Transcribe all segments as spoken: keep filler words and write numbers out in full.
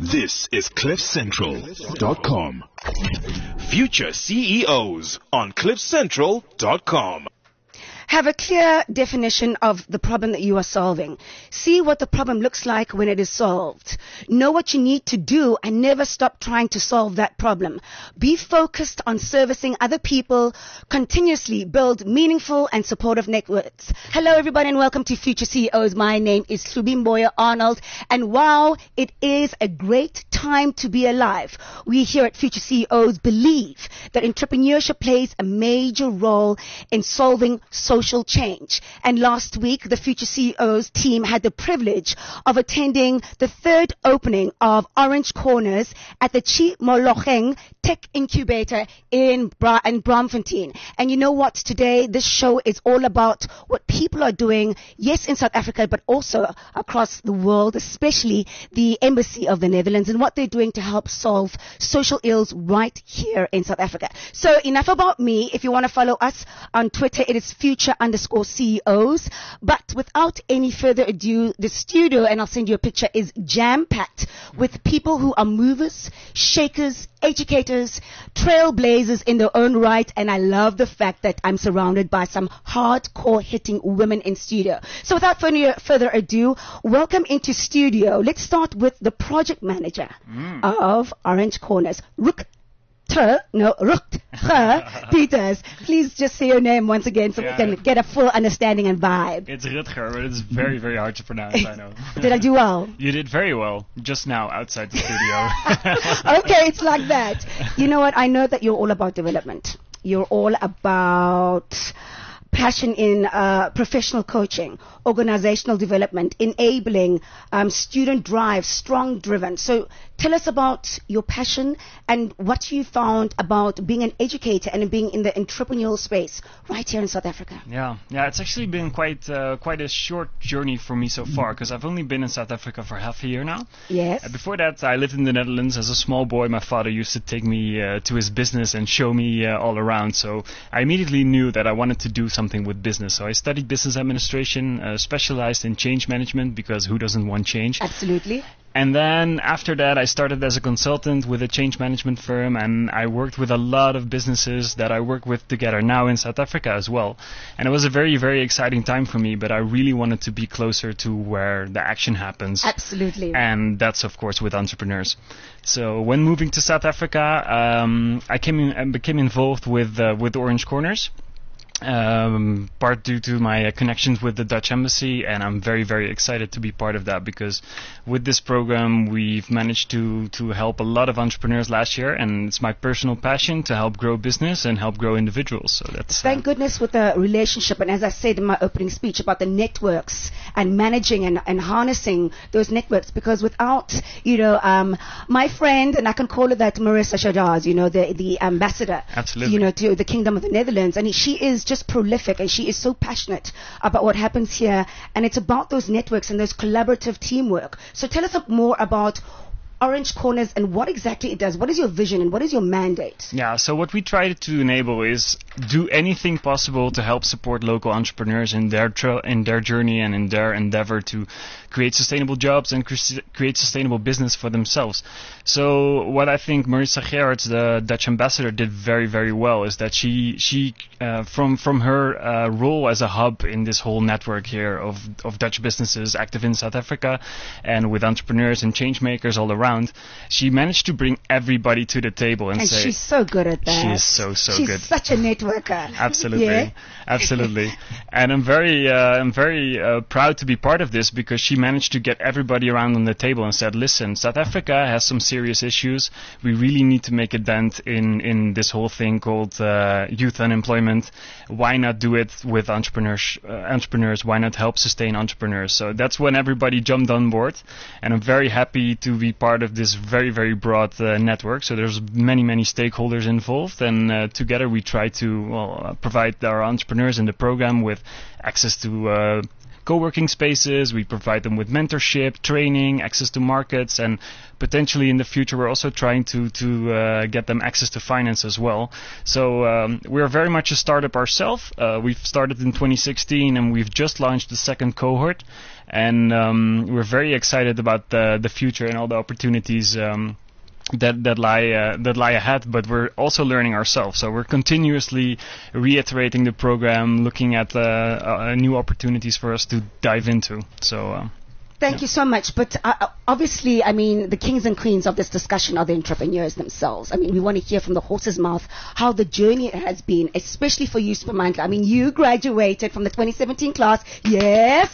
This is cliff central dot com. Future C E Os on cliff central dot com. Have a clear definition of the problem that you are solving. See what the problem looks like when it is solved. Know what you need to do and never stop trying to solve that problem. Be focused on servicing other people. Continuously build meaningful and supportive networks. Hello everybody and welcome to Future C E Os. My name is Subimboya Arnold, and wow, it is a great time to be alive. We here at Future C E Os believe that entrepreneurship plays a major role in solving social social change. And last week, the Future C E Os team had the privilege of attending the third opening of Orange Corners at the Chi Molocheng Tech Incubator in, Bra- in Braamfontein. And you know what? Today, this show is all about what people are doing, yes, in South Africa, but also across the world, especially the Embassy of the Netherlands, and what they're doing to help solve social ills right here in South Africa. So enough about me. If you want to follow us on Twitter, it is Future underscore C E Os. But without any further ado, the studio, and I'll send you a picture, is jam-packed with people who are movers, shakers, educators, trailblazers in their own right. And I love the fact that I'm surrounded by some hardcore hitting women in studio. So without further, further ado, welcome into studio. Let's start with the project manager mm. of Orange Corners, Rook. No, Rutger Peters. Please just say your name once again so yeah. we can get a full understanding and vibe. It's Rutger, but it's very, very hard to pronounce, I know. Did I do well? You did very well, just now, outside the studio. Okay, it's like that. You know what? I know that you're all about development. You're all about passion in uh, professional coaching, organizational development, enabling um, student drive, strong driven. So tell us about your passion and what you found about being an educator and being in the entrepreneurial space right here in South Africa. Yeah, yeah, it's actually been quite uh, quite a short journey for me so far, because I've only been in South Africa for half a year now. Yes. Uh, before that, I lived in the Netherlands as a small boy. My father used to take me uh, to his business and show me uh, all around. So I immediately knew that I wanted to do something with business. So I studied business administration, uh, specialized in change management, because who doesn't want change? Absolutely. And then after that, I started as a consultant with a change management firm, and I worked with a lot of businesses that I work with together now in South Africa as well. And it was a very, very exciting time for me, but I really wanted to be closer to where the action happens. Absolutely. And that's, of course, with entrepreneurs. So when moving to South Africa, um, I came in and became involved with uh, with Orange Corners. Um, part due to my uh, connections with the Dutch Embassy, and I'm very, very excited to be part of that, because with this program we've managed to to help a lot of entrepreneurs last year, and it's my personal passion to help grow business and help grow individuals. So that's thank uh, goodness with the relationship, and as I said in my opening speech about the networks and managing and, and harnessing those networks, because without, you know, um, my friend, and I can call her that, Marissa Shadaz, you know, the the ambassador, absolutely, you know, to the Kingdom of the Netherlands, and she is just prolific, and she is so passionate about what happens here, and it's about those networks and those collaborative teamwork. So tell us more about Orange Corners and what exactly it does. What is your vision and what is your mandate? Yeah, so what we try to enable is do anything possible to help support local entrepreneurs in their tra- in their journey and in their endeavor to create sustainable jobs and cre- create sustainable business for themselves. So what I think Marissa Gerards, the Dutch ambassador, did very, very well is that she she uh, from from her uh, role as a hub in this whole network here of of Dutch businesses active in South Africa and with entrepreneurs and change makers all around, she managed to bring everybody to the table and, and say, she's so good at that. She is so so she's good. She's such a networker. Absolutely, yeah? absolutely. And I'm very uh, I'm very uh, proud to be part of this, because she managed to get everybody around on the table and said, listen, South Africa has some serious issues. We really need to make a dent in, in this whole thing called uh, youth unemployment. Why not do it with entrepreneurs? Uh, entrepreneurs? Why not help sustain entrepreneurs? So that's when everybody jumped on board, and I'm very happy to be part of this very, very broad uh, network. So there's many, many stakeholders involved, and uh, together we try to well, uh, provide our entrepreneurs in the program with access to uh, co-working spaces. We provide them with mentorship, training, access to markets, and potentially in the future we're also trying to to uh, get them access to finance as well. So um, we're very much a startup ourselves. Uh, we've started in twenty sixteen and we've just launched the second cohort, and um, we're very excited about the the future and all the opportunities um, that that lie uh, that lie ahead. But we're also learning ourselves, so we're continuously reiterating the program, looking at uh, uh, new opportunities for us to dive into. So. Uh, Thank Yeah. you so much. But uh, obviously, I mean, the kings and queens of this discussion are the entrepreneurs themselves. I mean, we want to hear from the horse's mouth how the journey has been, especially for you, Sipamandla. I mean, you graduated from the twenty seventeen class. Yes?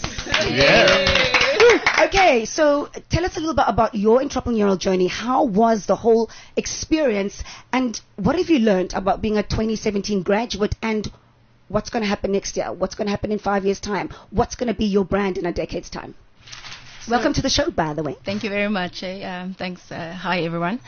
Yeah. Okay, so tell us a little bit about your entrepreneurial journey. How was the whole experience, and what have you learned about being a twenty seventeen graduate, and what's going to happen next year? What's going to happen in five years' time? What's going to be your brand in a decade's time? Welcome to the show, by the way. Thank you very much. Eh? Um, thanks. Uh, hi, everyone.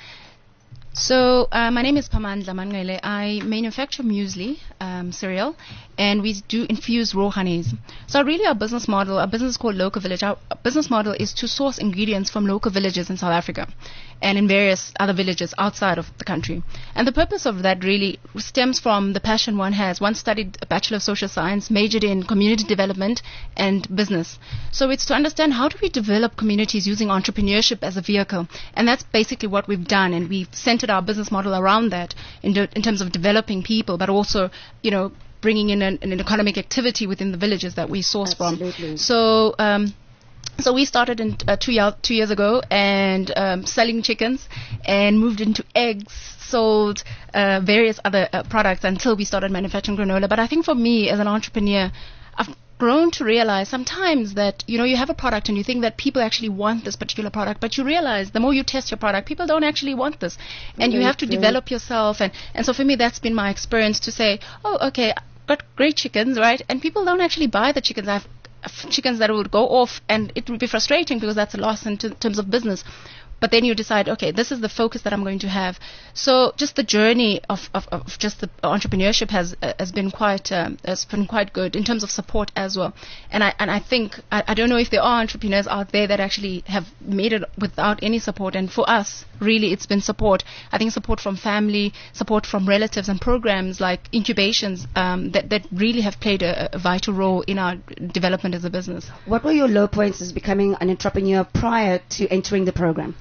So, uh, my name is Pamandla Mangele. I manufacture muesli um, cereal, and we do infuse raw honeys. So, really, our business model, our business is called Local Village. Our business model is to source ingredients from local villages in South Africa and in various other villages outside of the country. And the purpose of that really stems from the passion one has. One studied a Bachelor of Social Science, majored in community development and business. So it's to understand how do we develop communities using entrepreneurship as a vehicle. And that's basically what we've done. And we've centered our business model around that in, de- in terms of developing people, but also, you know, bringing in an, an economic activity within the villages that we source Absolutely. from. So, um, So we started in uh, two, year, two years ago and um, selling chickens, and moved into eggs, sold uh, various other uh, products until we started manufacturing granola. But I think for me as an entrepreneur, I've grown to realize sometimes that, you know, you have a product and you think that people actually want this particular product, but you realize the more you test your product, people don't actually want this. And you Very have to true. develop yourself. And, and so for me, that's been my experience to say, oh, okay, I've got great chickens, right? And people don't actually buy the chickens. I've f- chickens that would go off, and it would be frustrating because that's a loss in t- terms of business. But then you decide, okay, this is the focus that I'm going to have. So just the journey of, of, of just the entrepreneurship has uh, has been quite um, has been quite good in terms of support as well. And I and I think I, I don't know if there are entrepreneurs out there that actually have made it without any support. And for us, really, it's been support. I think support from family, support from relatives, and programs like incubations um, that that really have played a, a vital role in our development as a business. What were your low points as becoming an entrepreneur prior to entering the program?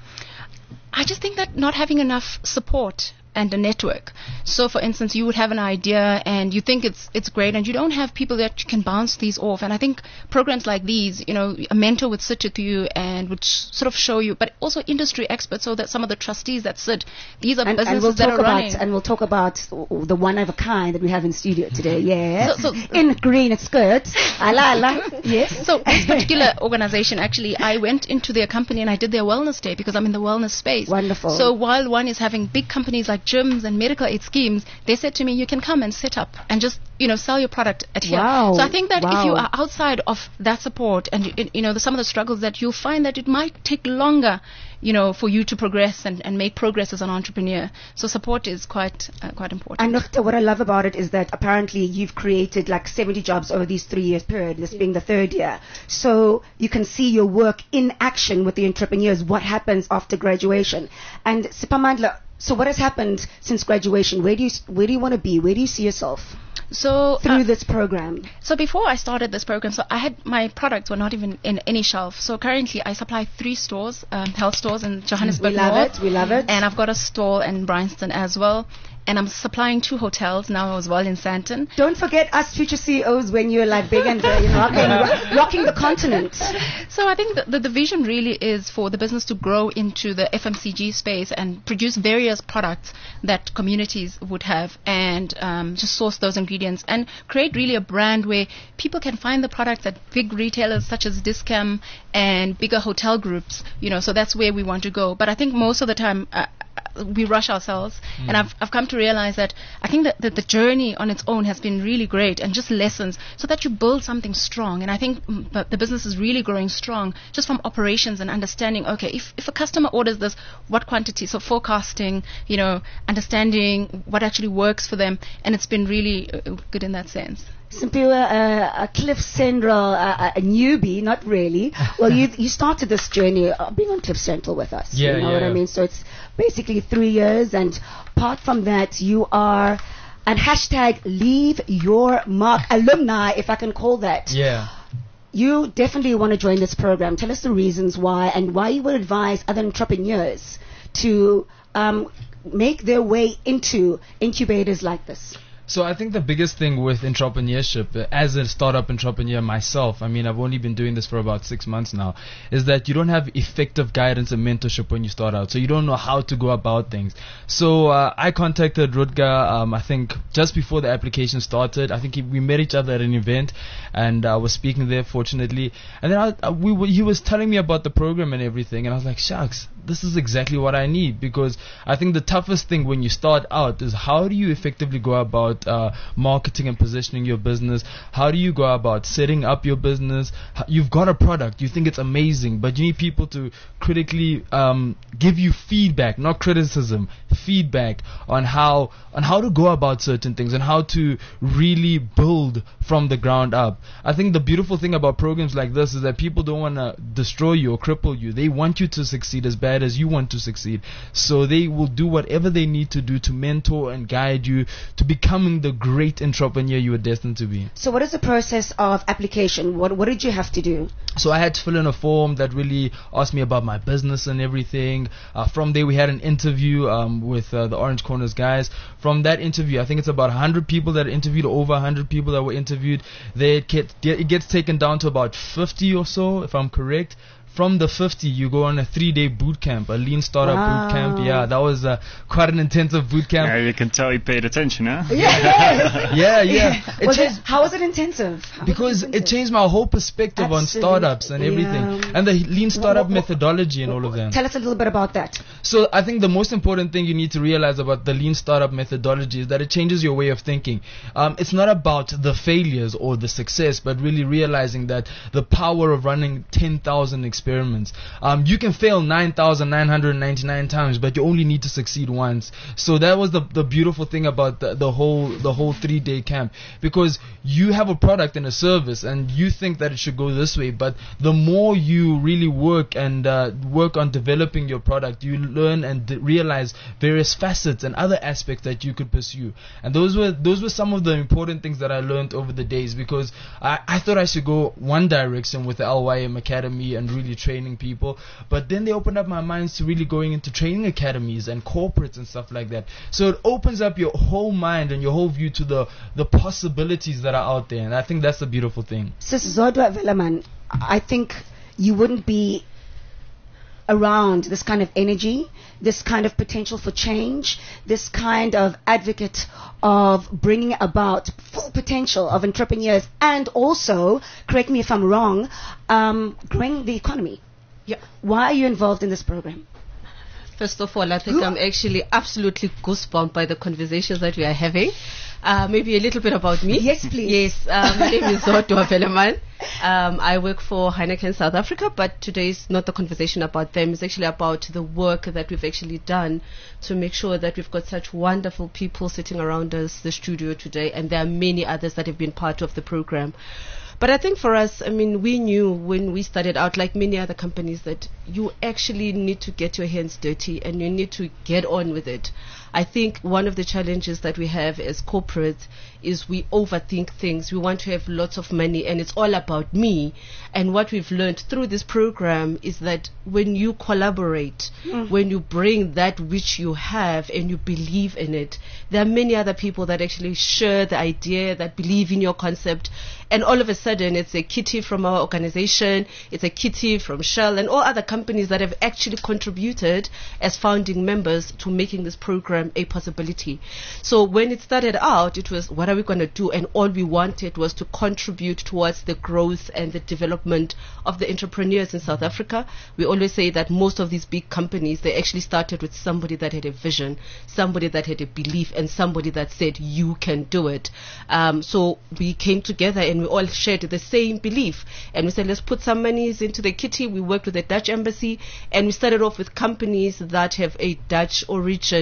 I just think that not having enough support and a network. So, for instance, you would have an idea and you think it's it's great, and you don't have people that you can bounce these off. And I think programs like these, you know, a mentor would sit with you and would sh- sort of show you, but also industry experts, so that some of the trustees that sit, these are And, businesses and we'll that talk are about running. and we'll talk about the one of a kind that we have in studio today. Yes, So- so- in green skirts. Ala ala. Yes. So this particular organization, actually, I went into their company and I did their wellness day because I'm in the wellness space. Wonderful. So while one is having big companies like gyms and medical aid schemes, they said to me, you can come and set up and just, you know, sell your product at here. Wow. So I think that if you Wow. are outside of that support and, you, you know, the, some of the struggles that you'll find that it might take longer, you know, for you to progress and, and make progress as an entrepreneur. So support is quite uh, quite important. And Nukta, what I love about it is that apparently you've created like seventy jobs over these three years period, this being the third year. So you can see your work in action with the entrepreneurs, what happens after graduation. And Sipamandla, so what has happened since graduation? Where do you, where do you want to be? Where do you see yourself So through uh, this program? So before I started this program, so I had my products were not even in any shelf. So currently I supply three stores, um, health stores in Johannesburg We love North, it, we love it. and I've got a store in Bryanston as well. And I'm supplying two hotels now as well in Sandton. Don't forget us future C E Os when you're like big and uh, you know, rocking, rocking the continent. So I think the, the, the vision really is for the business to grow into the F M C G space and produce various products that communities would have, and um, just source those ingredients and create really a brand where people can find the products at big retailers such as Discam and bigger hotel groups. You know, so that's where we want to go. But I think most of the time uh, we rush ourselves, mm. and I've I've come to realize that I think that, that the journey on its own has been really great, and just lessons so that you build something strong. And I think mm, but the business is really growing strong just from operations and understanding, okay, if, if a customer orders this, what quantity, so forecasting, you know, understanding what actually works for them, and it's been really uh, good in that sense. Simpiwe, uh, a Cliff Central, uh, a newbie, not really. Well, you you started this journey uh, being on Cliff Central with us. Yeah, you know yeah. what I mean? So it's basically three years, and apart from that, you are an hashtag Leave Your Mark alumni, if I can call that. Yeah. You definitely want to join this program. Tell us the reasons why, and why you would advise other entrepreneurs to um, make their way into incubators like this. So I think the biggest thing with entrepreneurship, uh, as a startup entrepreneur myself, I mean, I've only been doing this for about six months now, is that you don't have effective guidance and mentorship when you start out. So you don't know how to go about things. So uh, I contacted Rutger, um, I think just before the application started. I think he, we met each other at an event, and I uh, was speaking there, fortunately. And then I, I, we were, he was telling me about the program and everything, and I was like, shucks, this is exactly what I need, because I think the toughest thing when you start out is how do you effectively go about uh, marketing and positioning your business. How do you go about setting up your business? H- you've got a product, you think it's amazing, but you need people to critically um, give you feedback, not criticism, feedback on how on how to go about certain things and how to really build from the ground up. I think the beautiful thing about programs like this is that people don't want to destroy you or cripple you. They want you to succeed as bad as you want to succeed. So they will do whatever they need to do to mentor and guide you to becoming the great entrepreneur you were destined to be. So what is the process of application? What what did you have to do? So I had to fill in a form that really asked me about my business and everything. Uh, from there we had an interview um, with uh, the Orange Corners guys. From that interview, I think it's about one hundred people that are interviewed, or over one hundred people that were interviewed. They get, it gets taken down to about fifty or so, if I'm correct. From the fifty, you go on a three-day boot camp, a lean startup Wow. boot camp. Yeah, that was uh, quite an intensive boot camp. Yeah, you can tell you paid attention, huh? Yeah. Yeah, yeah. It Was it, changed- how was it intensive? How was because it, it changed my whole perspective on Absolutely. startups and everything, Yeah. and the lean startup Wh- wh- methodology and all of that. Tell us a little bit about that. So I think the most important thing you need to realize about the lean startup methodology is that it changes your way of thinking. Um, it's not about the failures or the success, but really realizing that the power of running ten thousand experiments. Um, you can fail nine thousand nine hundred ninety-nine times, but you only need to succeed once. So that was the the beautiful thing about the, the whole the whole three day camp, because you have a product and a service, and you think that it should go this way, but the more you really work and uh, work on developing your product, you learn and d- realize various facets and other aspects that you could pursue. And those were those were some of the important things that I learned over the days, because I, I thought I should go one direction with the L Y M Academy and really training people, but then they opened up my minds to really going into training academies and corporates and stuff like that. So it opens up your whole mind and your whole view to the the possibilities that are out there, and I think that's the beautiful thing. Sis Zodwa Velaman, I think you wouldn't be around this kind of energy, this kind of potential for change, this kind of advocate of bringing about full potential of entrepreneurs, and also, correct me if I'm wrong, um, growing the economy. Yeah. Why are you involved in this program? First of all, I think I'm actually absolutely goosebumped by the conversations that we are having. Uh, maybe a little bit about me. Yes, please. Yes, uh, my name is Zodwa Velaman. Um, I work for Heineken South Africa, but today is not the conversation about them. It's actually about the work that we've actually done to make sure that we've got such wonderful people sitting around us, the studio today, and there are many others that have been part of the program. But I think for us, I mean, we knew when we started out, like many other companies, that you actually need to get your hands dirty and you need to get on with it. I think one of the challenges that we have as corporates is we overthink things. We want to have lots of money and it's all about me. And what we've learned through this program is that when you collaborate, mm. when you bring that which you have and you believe in it, there are many other people that actually share the idea, that believe in your concept. And all of a sudden, it's a kitty from our organization, it's a kitty from Shell and all other companies that have actually contributed as founding members to making this program a possibility. So when it started out, it was, what are we going to do? And all we wanted was to contribute towards the growth and the development of the entrepreneurs in South Africa. We always say that most of these big companies, they actually started with somebody that had a vision, somebody that had a belief, and somebody that said, you can do it. Um, so we came together and we all shared the same belief. And we said, let's put some monies into the kitty. We worked with the Dutch embassy and we started off with companies that have a Dutch origin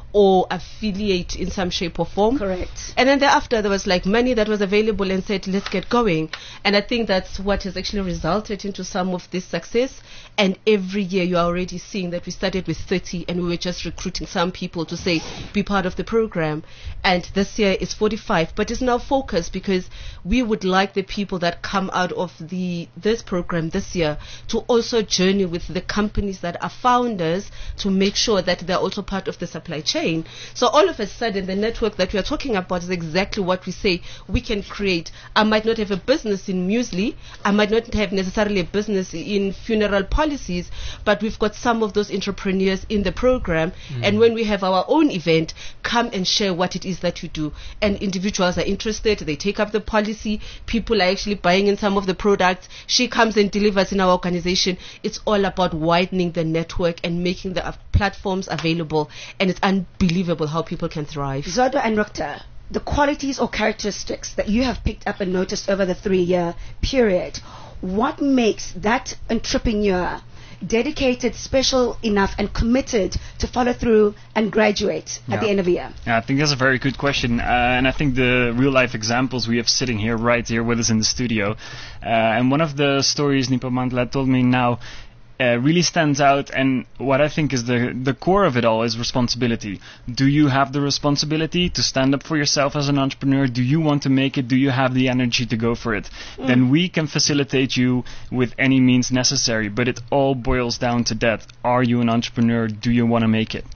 or affiliate in some shape or form. Correct. And then thereafter, there was like money that was available and said, let's get going. And I think that's what has actually resulted into some of this success. And every year you are already seeing that we started with thirty and we were just recruiting some people to say, be part of the program. And this year is forty-five, but it's now focused because we would like the people that come out of the this program this year to also journey with the companies that are founders to make sure that they're also part of the supply chain. So all of a sudden, the network that we are talking about is exactly what we say we can create. I might not have a business in muesli, I might not have necessarily a business in funeral policies, but we've got some of those entrepreneurs in the program. Mm. And when we have our own event, come and share what it is that you do. And individuals are interested, they take up the policy, people are actually buying in some of the products, she comes and delivers in our organization. It's all about widening the network and making the uh, platforms available, and it's unbelievable how people can thrive. Zodo and Rukta, the qualities or characteristics that you have picked up and noticed over the three-year period, what makes that entrepreneur dedicated, special enough and committed to follow through and graduate yeah. at the end of the year? Yeah, I think that's a very good question. Uh, and I think the real life examples we have sitting here right here with us in the studio. Uh, and one of the stories Nipamandla told me now Uh, really stands out, and what I think is the the core of it all is responsibility. Do you have the responsibility to stand up for yourself as an entrepreneur? Do you want to make it? Do you have the energy to go for it? Mm. Then we can facilitate you with any means necessary, but it all boils down to that. Are you an entrepreneur? Do you want to make it?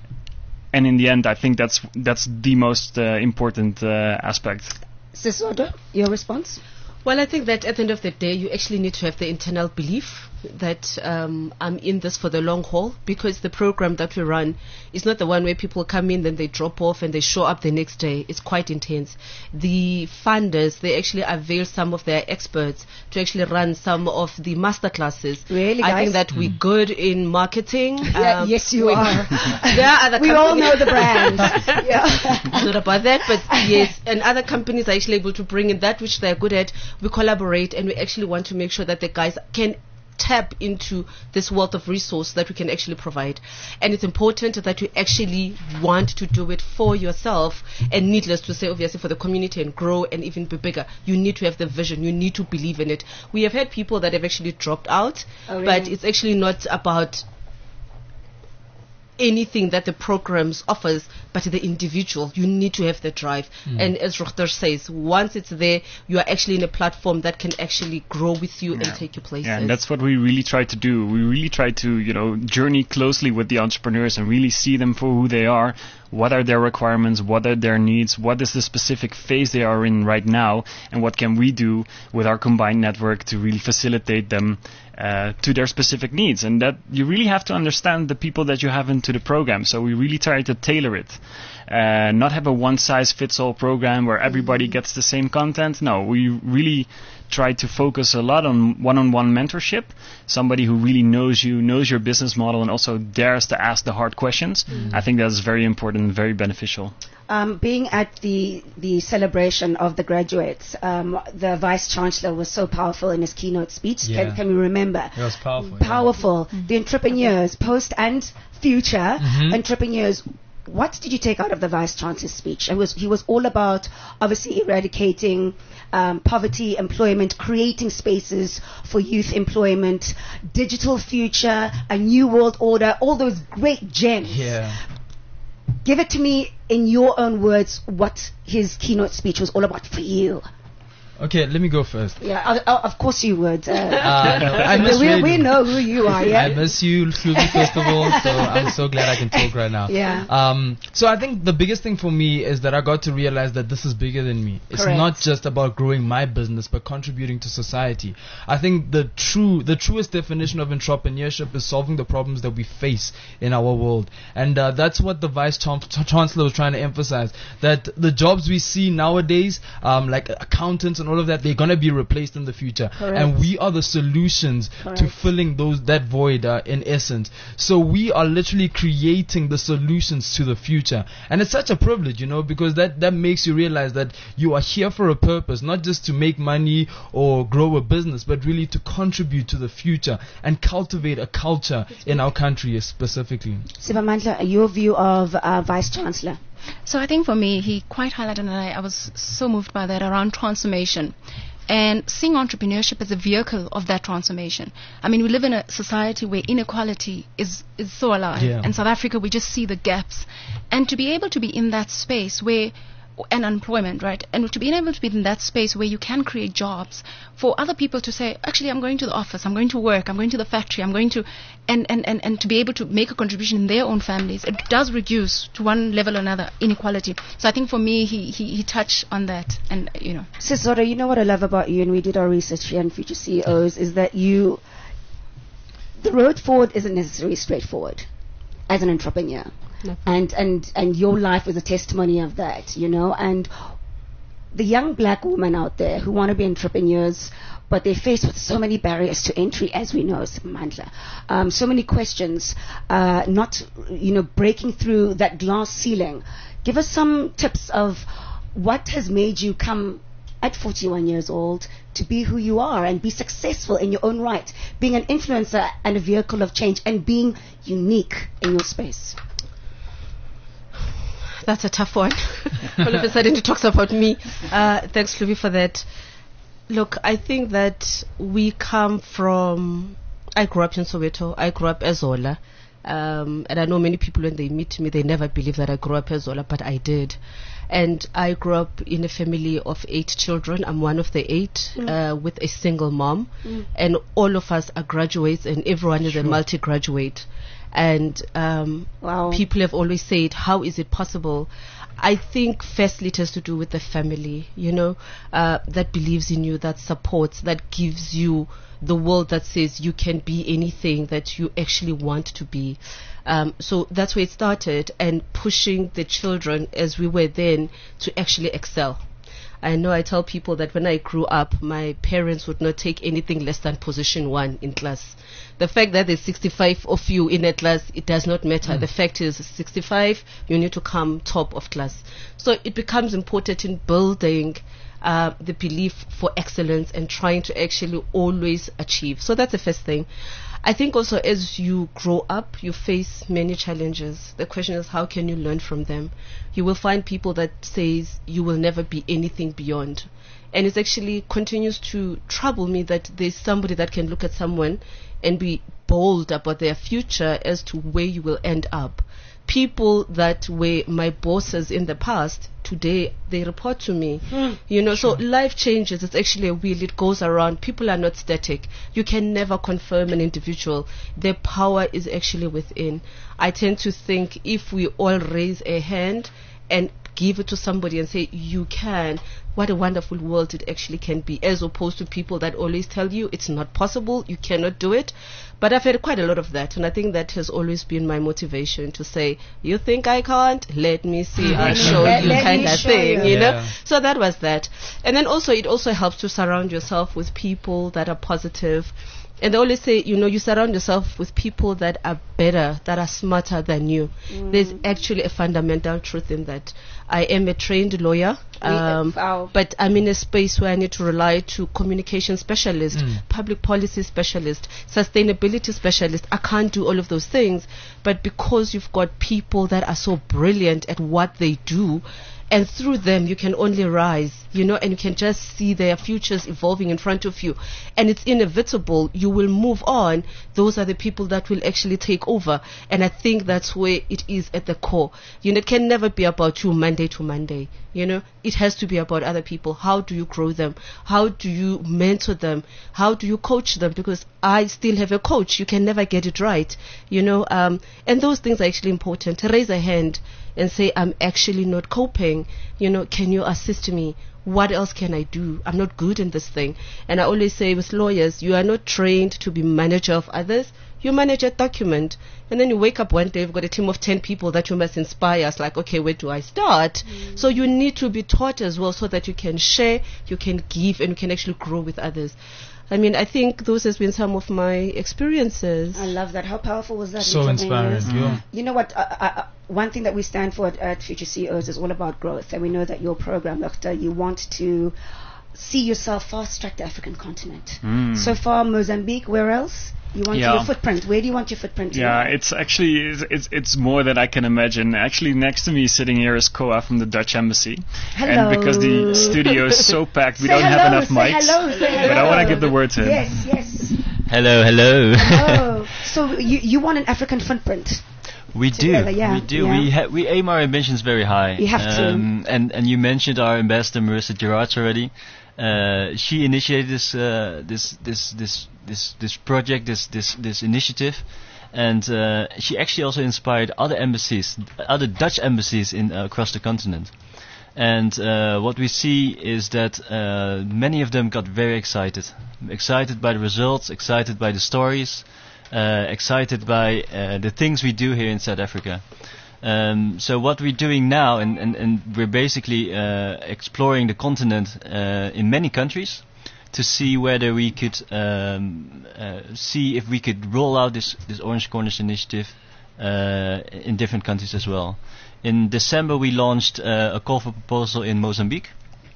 And in the end, I think that's that's the most uh, important uh, aspect. Sisodo, your response? Well, I think that at the end of the day, you actually need to have the internal belief that um, I'm in this for the long haul, because the program that we run is not the one where people come in, then they drop off and they show up the next day. It's quite intense. The funders, they actually avail some of their experts to actually run some of the master classes. Really, I guys? think that mm. we're good in marketing. Yeah, um, yes, you are. There are other we companies. all know the brand. Yeah. It's not about that, but yes, and other companies are actually able to bring in that which they're good at. We collaborate, and we actually want to make sure that the guys can tap into this wealth of resource that we can actually provide. And it's important that you actually want to do it for yourself, and needless to say, obviously for the community, and grow and even be bigger. You need to have the vision. You need to believe in it. We have had people that have actually dropped out, oh, really? but it's actually not about anything that the programs offers, but the individual. You need to have the drive. Mm. And as Rukta says, once it's there, you are actually in a platform that can actually grow with you yeah. and take you places. Yeah, and that's what we really try to do. We really try to, you know, journey closely with the entrepreneurs and really see them for who they are. What are their requirements? What are their needs? What is the specific phase they are in right now? And what can we do with our combined network to really facilitate them uh, to their specific needs? And that you really have to understand the people that you have into the program. So we really try to tailor it. Uh, not have a one-size-fits-all program where everybody gets the same content. No, we really try to focus a lot on one-on-one mentorship. Somebody who really knows you, knows your business model, and also dares to ask the hard questions. Mm. I think that's very important and very beneficial. Um, being at the the celebration of the graduates, um, the Vice Chancellor was so powerful in his keynote speech. Yeah. Can, can we remember? It was powerful. Powerful. Yeah. The entrepreneurs, post and future mm-hmm. entrepreneurs. What did you take out of the Vice Chancellor's speech? It was, he was all about obviously eradicating um, poverty, employment, creating spaces for youth employment, digital future, a new world order, all those great gems. Yeah. Give it to me in your own words what his keynote speech was all about for you. Okay, let me go first. Yeah, uh, of course you would. Uh, uh, no, I miss we, radio. we know who you are, yeah? I miss you, Hlubi Festival, so I'm so glad I can talk right now. Yeah. Um, so I think the biggest thing for me is that I got to realize that this is bigger than me. It's Correct. not just about growing my business, but contributing to society. I think the true, the truest definition of entrepreneurship is solving the problems that we face in our world. And uh, that's what the Vice Chan- Chancellor was trying to emphasize, that the jobs we see nowadays, um, like accountants and all all of that, they're going to be replaced in the future. Correct. And we are the solutions Correct. to filling those that void uh, in essence. So we are literally creating the solutions to the future. And it's such a privilege, you know, because that, that makes you realize that you are here for a purpose, not just to make money or grow a business, but really to contribute to the future and cultivate a culture in our country specifically. Sibamandla, your view of uh, Vice Chancellor? So I think for me, he quite highlighted, and I, I was so moved by that, around transformation. And seeing entrepreneurship as a vehicle of that transformation. I mean, we live in a society where inequality is, is so alive. Yeah. In South Africa, we just see the gaps. And to be able to be in that space where, and unemployment, right? And to be able to be in that space where you can create jobs for other people to say, actually, I'm going to the office, I'm going to work, I'm going to the factory, I'm going to, and, and, and, and to be able to make a contribution in their own families, it does reduce to one level or another inequality. So I think for me, he, he, he touched on that, and, you know. Sis Zora, you know what I love about you, and we did our research here on Future C E Os, is that you, the road forward isn't necessarily straightforward as an entrepreneur. No. And, and, and your life is a testimony of that, you know, and the young black women out there who want to be entrepreneurs, but they're faced with so many barriers to entry, as we know, Sibamandla. Um, so many questions, uh, not, you know, breaking through that glass ceiling. Give us some tips of what has made you come at forty-one years old to be who you are and be successful in your own right, being an influencer and a vehicle of change and being unique in your space. That's a tough one. All of a sudden it talks about me. Uh, thanks, Luby, for that. Look, I think that we come from... I grew up in Soweto. I grew up as Zola. Um, and I know many people, when they meet me, they never believe that I grew up as Zola, but I did. And I grew up in a family of eight children. I'm one of the eight, mm. uh, with a single mom. Mm. And all of us are graduates, and everyone is sure. a multi-graduate. And um, wow. people have always said, how is it possible? I think firstly it has to do with the family, you know, uh, that believes in you, that supports, that gives you the world, that says you can be anything that you actually want to be. Um, so that's where it started, and pushing the children as we were then to actually excel. I know I tell people that when I grew up, my parents would not take anything less than position one in class. The fact that there's sixty-five of you in a class, it does not matter. Mm. The fact is sixty-five, you need to come top of class. So it becomes important in building uh, the belief for excellence and trying to actually always achieve. So that's the first thing. I think also as you grow up, you face many challenges. The question is, how can you learn from them? You will find people that says you will never be anything beyond. And it actually continues to trouble me that there's somebody that can look at someone and be bold about their future as to where you will end up. People that were my bosses in the past, today they report to me. Mm. You know, sure. So life changes. It's actually a wheel. It goes around. People are not static. You can never confirm an individual. Their power is actually within. I tend to think if we all raise a hand and give it to somebody and say, you can, what a wonderful world it actually can be, as opposed to people that always tell you it's not possible, you cannot do it. But I've had quite a lot of that, and I think that has always been my motivation to say, you think I can't? Let me see, I'll show let, you let kind of show thing, you, you know? Yeah. So that was that. And then also, it also helps to surround yourself with people that are positive. And they always say, you know, you surround yourself with people that are better, that are smarter than you. Mm. There's actually a fundamental truth in that. I am a trained lawyer, um, wow. but I'm in a space where I need to rely to communication specialist, Mm. public policy specialist, sustainability specialist. I can't do all of those things, but because you've got people that are so brilliant at what they do, and through them you can only rise, you know, and you can just see their futures evolving in front of you. And it's inevitable. You will move on. Those are the people that will actually take over. And I think that's where it is at the core. You know, it can never be about you Monday to Monday. You know, it has to be about other people. How do you grow them? How do you mentor them? How do you coach them? Because I still have a coach. You can never get it right. You know, um, and those things are actually important. Raise a hand and say, I'm actually not coping. You know, can you assist me? What else can I do? I'm not good in this thing. And I always say with lawyers, you are not trained to be manager of others. You manage a document, and then you wake up one day, you've got a team of ten people that you must inspire. It's like, okay, where do I start? Mm. So you need to be taught as well, so that you can share, you can give, and you can actually grow with others. I mean, I think those has been some of my experiences. I love that. How powerful was that? So inspiring. Mm. Yeah. You know what? Uh, uh, one thing that we stand for at, at Future C E Os is all about growth, and we know that your program, Doctor, you want to see yourself fast-track the African continent. Mm. So far, Mozambique. Where else? You want yeah. your footprint. Where do you want your footprint to Yeah, be? it's actually it's, it's it's more than I can imagine. Actually, next to me sitting here is Koa from the Dutch Embassy. Hello. And because the studio is so packed, we say don't hello, have enough say mics. Hello, say hello. But I want to give the word to him. Yes, yes. Hello, hello. Oh, so you you want an African footprint? We do, Together, yeah, we do. yeah. We ha- we aim our ambitions very high. You have um, to. And and you mentioned our ambassador Marissa Gerards already. Uh, she initiated this uh, this this this this this project, this this this initiative, and uh, she actually also inspired other embassies, other Dutch embassies in uh, across the continent. And uh, what we see is that uh, many of them got very excited, excited by the results, excited by the stories, uh, excited by uh, the things we do here in South Africa. Um, so what we're doing now, and, and, and we're basically uh, exploring the continent uh, in many countries to see whether we could um, uh, see if we could roll out this, this Orange Corners initiative uh, in different countries as well. In December we launched uh, a call for proposal in Mozambique.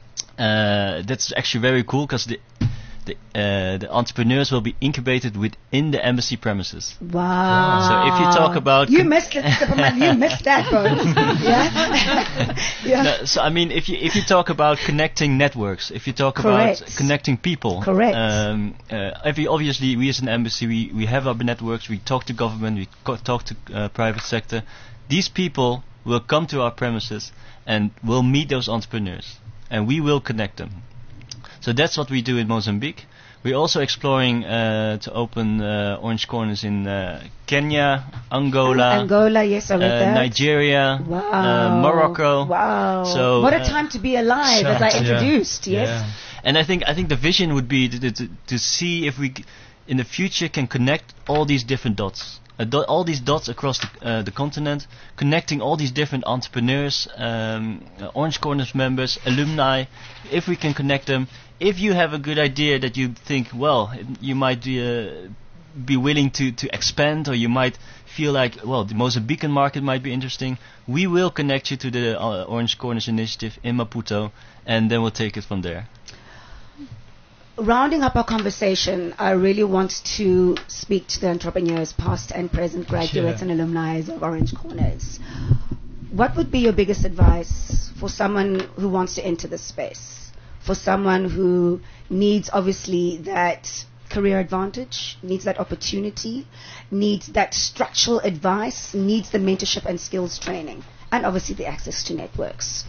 Uh, that's actually very cool because the The, uh, the entrepreneurs will be incubated within the embassy premises. Wow. So if you talk about... You missed it, Superman. You missed that, Bones. Yeah? Yeah. No, so I mean, if you if you talk about connecting networks, if you talk Correct. about connecting people... Correct. Um, uh, every, obviously, we as an embassy, we, we have our networks, we talk to government, we co- talk to uh, private sector. These people will come to our premises and will meet those entrepreneurs. And we will connect them. So that's what we do in Mozambique. We're also exploring uh, to open uh, Orange Corners in uh, Kenya, Angola, Angola, yes, I read uh, that. Nigeria, Wow. uh, Morocco. Wow. So, what a uh, time to be alive, so as I yeah. introduced, yes. Yeah. And I think I think the vision would be to, to, to see if we, c- in the future, can connect all these different dots. Uh, do- all these dots across the, uh, the continent, connecting all these different entrepreneurs, um, uh, Orange Corners members, alumni. If we can connect them, if you have a good idea that you think, well, it, you might be, uh, be willing to, to expand, or you might feel like, well, the Mozambican market might be interesting, we will connect you to the uh, Orange Corners initiative in Maputo, and then we'll take it from there. Rounding up our conversation, I really want to speak to the entrepreneurs, past and present graduates Yeah. and alumni of Orange Corners. What would be your biggest advice for someone who wants to enter this space? For someone who needs, obviously, that career advantage, needs that opportunity, needs that structural advice, needs the mentorship and skills training, and obviously the access to networks.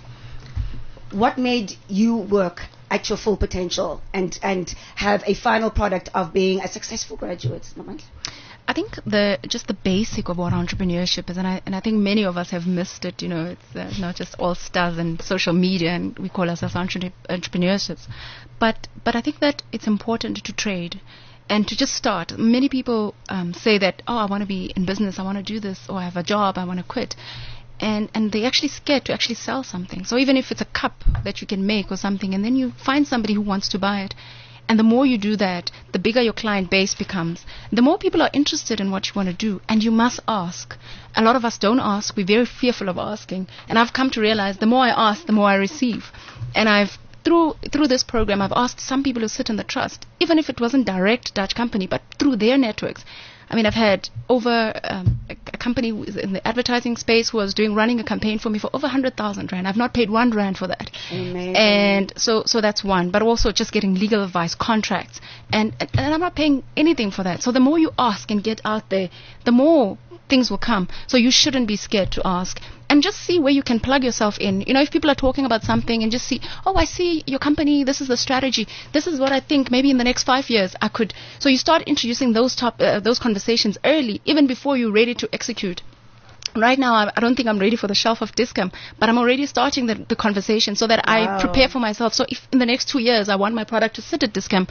What made you work at your full potential and, and have a final product of being a successful graduate? I think the just the basic of what entrepreneurship is, and I and I think many of us have missed it. You know, it's uh, not just all stars and social media, and we call ourselves entre- entrepreneurs. But but I think that it's important to trade and to just start. Many people um, say that, oh, I want to be in business, I want to do this, or I have a job, I want to quit. And and they actually scared to actually sell something. So even if it's a cup that you can make or something, and then you find somebody who wants to buy it, and the more you do that, the bigger your client base becomes. The more people are interested in what you want to do, and you must ask. A lot of us don't ask. We're very fearful of asking. And I've come to realize the more I ask, the more I receive. And I've through through this program, I've asked some people who sit in the trust, even if it wasn't direct Dutch company, but through their networks. I mean, I've had over um, a, a company who is in the advertising space who was doing running a campaign for me for over one hundred thousand rand. I've not paid one rand for that. Amazing. And so so that's one. But also just getting legal advice, contracts. And, and, and I'm not paying anything for that. So the more you ask and get out there, the more things will come. So you shouldn't be scared to ask. And just see where you can plug yourself in. You know, if people are talking about something, and just see, oh, I see your company, this is the strategy, this is what I think maybe in the next five years I could. So you start introducing those top, uh, those conversations early, even before you're ready to execute. Right now, I, I don't think I'm ready for the shelf of Discom, but I'm already starting the, the conversation so that Wow. I prepare for myself. So if in the next two years I want my product to sit at Discom,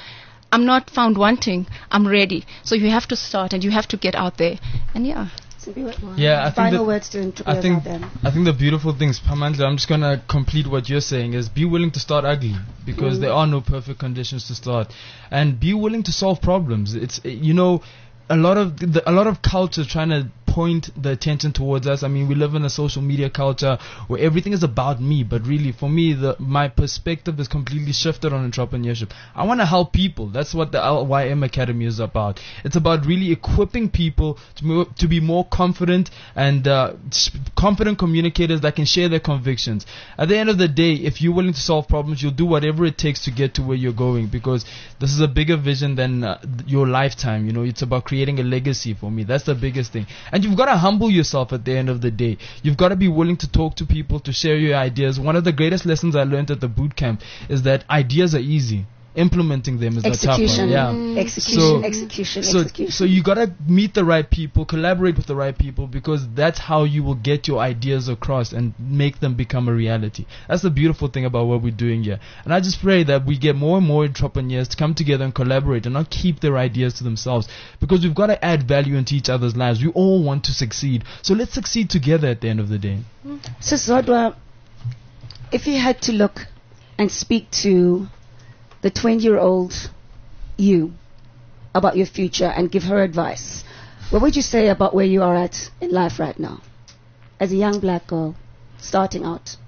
I'm not found wanting. I'm ready. So you have to start and you have to get out there. And yeah. Yeah, I think Final that- words to interpret I think them. I think the beautiful things, Pamandla, I'm just gonna complete what you're saying, is be willing to start ugly, because Mm. there are no perfect conditions to start, and be willing to solve problems. It's uh, you know, a lot of the, a lot of culture trying to point the attention towards us. I mean, we live in a social media culture where everything is about me, but really for me, the my perspective is completely shifted on entrepreneurship. I want to help people. That's what the L Y M Academy is about. It's about really equipping people to mo- to be more confident and uh, s- confident communicators that can share their convictions. At the end of the day, if you're willing to solve problems, you'll do whatever it takes to get to where you're going, because this is a bigger vision than uh, th- your lifetime. You know, it's about creating a legacy for me. That's the biggest thing. And you've got to humble yourself at the end of the day. You've got to be willing to talk to people, to share your ideas. One of the greatest lessons I learned at the boot camp is that ideas are easy. Implementing them is the tough Execution, one. Yeah. Mm. execution, So- execution, So, execution. so you gotta meet the right people, collaborate with the right people, because that's how you will get your ideas across and make them become a reality. That's the beautiful thing about what we're doing here. And I just pray that we get more and more entrepreneurs to come together and collaborate and not keep their ideas to themselves, because we've got to add value into each other's lives. We all want to succeed. So let's succeed together at the end of the day. So Zodwa, if you had to look and speak to the twenty-year-old you about your future and give her advice, what would you say about where you are at in life right now as a young black girl starting out?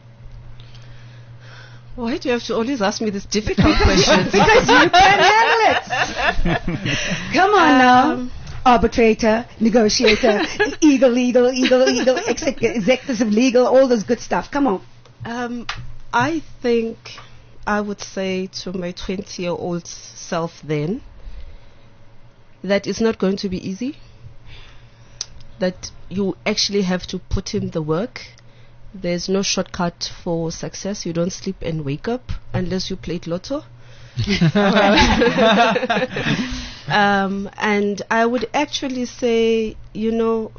Why do you have to always ask me these difficult questions? Because you can handle it. Come on now. Um, Arbitrator, negotiator, eagle, eagle, eagle, eagle, exec- executive legal, all those good stuff. Come on. Um, I think I would say to my twenty-year-old self then that it's not going to be easy, that you actually have to put in the work. There's no shortcut for success. You don't sleep and wake up unless you played lotto. um, and I would actually say, you know,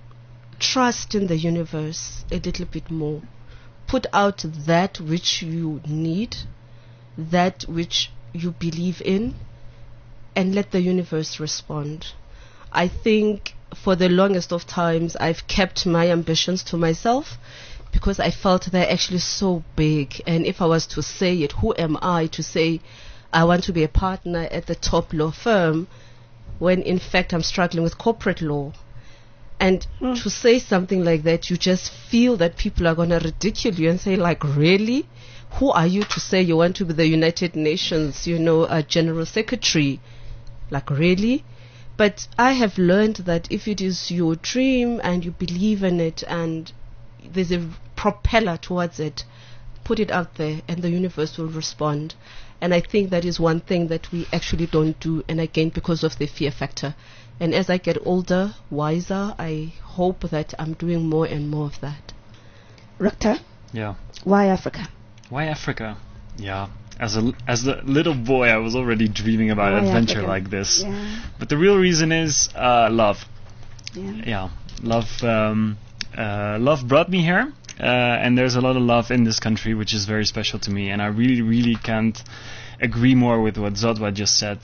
trust in the universe a little bit more. Put out that which you need, that which you believe in, and let the universe respond. I think for the longest of times I've kept my ambitions to myself because I felt they're actually so big, and if I was to say it, who am I to say I want to be a partner at the top law firm when in fact I'm struggling with corporate law? And Mm. to say something like that, you just feel that people are going to ridicule you and say, like, really? Who are you to say you want to be the United Nations, you know, a General Secretary? Like, really? But I have learned that if it is your dream and you believe in it and there's a propeller towards it, put it out there and the universe will respond. And I think that is one thing that we actually don't do, and again, because of the fear factor. And as I get older, wiser, I hope that I'm doing more and more of that. Rukta, Yeah. why Africa? Why Africa? Yeah. As a as a little boy, I was already dreaming about Why an adventure Africa? like this. Yeah, But the real reason is uh, love. yeah. Yeah, love. Um, uh, love brought me here, uh, and there's a lot of love in this country, which is very special to me. And I really, really can't agree more with what Zodwa just said.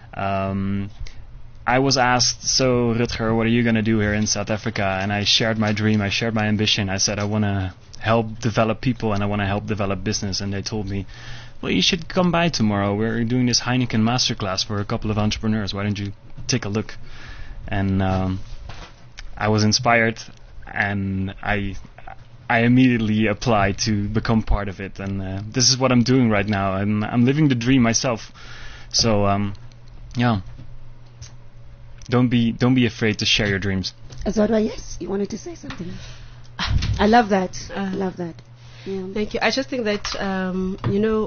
Um, I was asked, so Rutger, what are you going to do here in South Africa? And I shared my dream, I shared my ambition. I said I want to help develop people and I want to help develop business. And they told me, well, you should come by tomorrow. We're doing this Heineken masterclass for a couple of entrepreneurs. Why don't you take a look? And um, I was inspired, and I I immediately applied to become part of it. And uh, this is what I'm doing right now. I'm I'm living the dream myself. So um, yeah. Don't be don't be afraid to share your dreams. Zodwa, yes, you wanted to say something. I love that. I Uh, love that. Yeah. Thank you. I just think that, um, you know,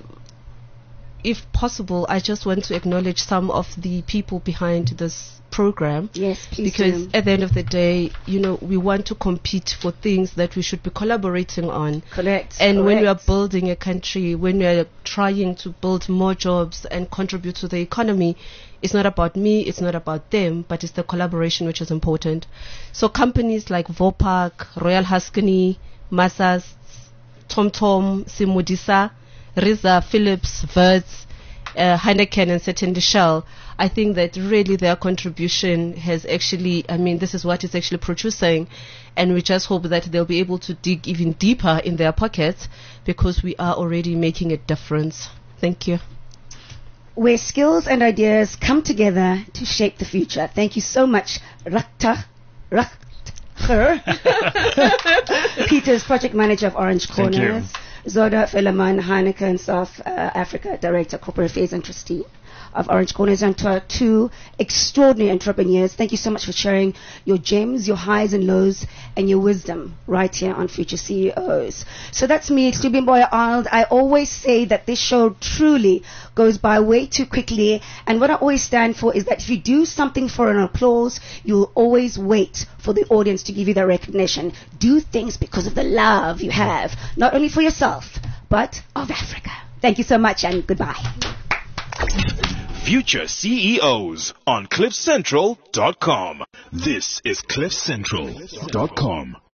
if possible, I just want to acknowledge some of the people behind this program. Yes, please Because do. at the end of the day, you know, we want to compete for things that we should be collaborating on. Correct. And when we are correct. building a country, when we are trying to build more jobs and contribute to the economy, it's not about me, it's not about them, but it's the collaboration which is important. So companies like Vopak, Royal Haskini, Masas, TomTom, Simudisa, Riza, Philips, Verts, uh, Heineken and certainly Shell, I think that really their contribution has actually, I mean, this is what it's actually producing, and we just hope that they'll be able to dig even deeper in their pockets because we are already making a difference. Thank you. Where skills and ideas come together to shape the future. Thank you so much, Rakta. Rakta. Peter's project manager of Orange Thank Corners. Zoda Veleman, Heineken South uh, Africa Director, Corporate Affairs and Trustee of Orange Corners, and to our two extraordinary entrepreneurs. Thank you so much for sharing your gems, your highs and lows, and your wisdom right here on Future C E Os. So that's me, Stubimboya Arnold. I always say that this show truly goes by way too quickly, and what I always stand for is that if you do something for an applause, you'll always wait for the audience to give you the recognition. Do things because of the love you have, not only for yourself, but of Africa. Thank you so much, and goodbye. Future C E Os on cliff central dot com. This is cliff central dot com.